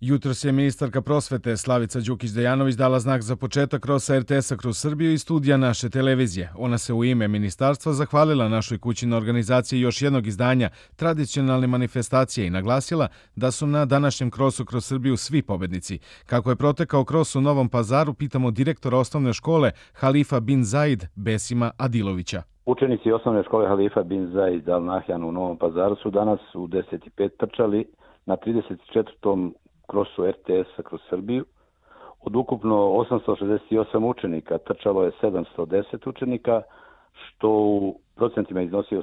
Jutros je ministarka prosvete Slavica Đukić-Dejanović dala znak za početak krosa RTS-a kroz Srbiju i studija naše televizije. Ona se u ime ministarstva zahvalila našoj kući na organizaciji još jednog izdanja tradicionalne manifestacije i naglasila da su na današnjem krosu kroz Srbiju svi pobednici. Kako je protekao kros u Novom Pazaru, pitamo direktora osnovne škole Halifa bin Zaid Besima Adilovića. Učenici osnovne škole Halifa bin Zaid Al Nahjan u Novom Pazaru su danas u 10:05 trčali na 34. krosu RTS-a kroz Srbiju. Od ukupno 868 učenika trčalo je 710 učenika, što u procentima iznosi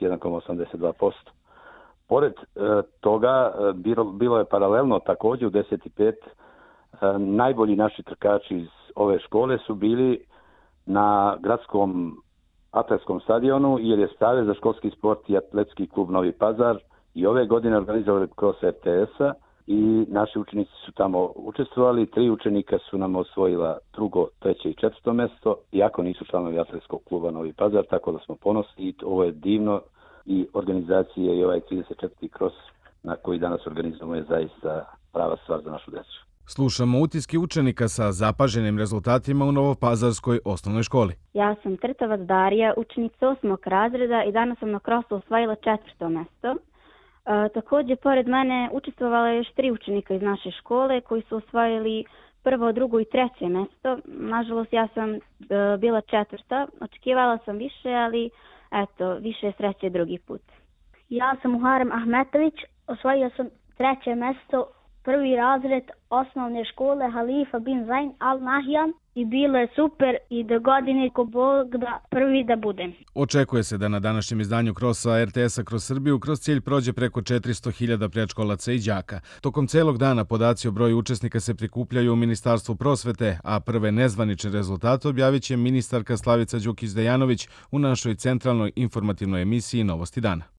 81,82%. Pored toga bilo je paralelno također u 10:05 najbolji naši trkači iz ove škole su bili na gradskom atletskom stadionu, jer je Savez za školski sport i atletski klub Novi Pazar i ove godine organizovali kroz RTS-a i naši učenici su tamo učestvovali. 3 učenika su nam osvojila 2., 3. i 4. mesto, iako nisu članovi atletskog kluba Novi Pazar, tako da smo ponosni i ovo je divno i organizacija i ovaj 34. kros na koji danas organizujemo je zaista prava stvar za našu decu. Slušamo utiske učenika sa zapaženim rezultatima u Novopazarskoj osnovnoj školi. Ja sam Trtovac Darija, učenica 8. razreda i danas sam na krosu osvojila 4. mesto. Također, pored mene učestvovala je još 3 učenika iz naše škole koji su osvojili 1., 2. i 3. mesto. Nažalost, ja sam bila 4. Očekivala sam više, ali eto, više sreće drugi put. Ja sam Muharrem Ahmetović, osvojio sam 3. mesto, 1. razred osnovne škole Halifa bin Zaid Al Nahjan i bilo je super i do godine ko Bog da prvi da budem. Očekuje se da na današnjem izdanju krosa RTS-a kroz Srbiju kroz cilj prođe preko 400.000 predškolaca i đaka. Tokom celog dana podaci o broju učesnika se prikupljaju u Ministarstvu prosvete, a prve nezvanične rezultate objavit će ministarka Slavica Đukić-Dejanović u našoj centralnoj informativnoj emisiji Novosti dana.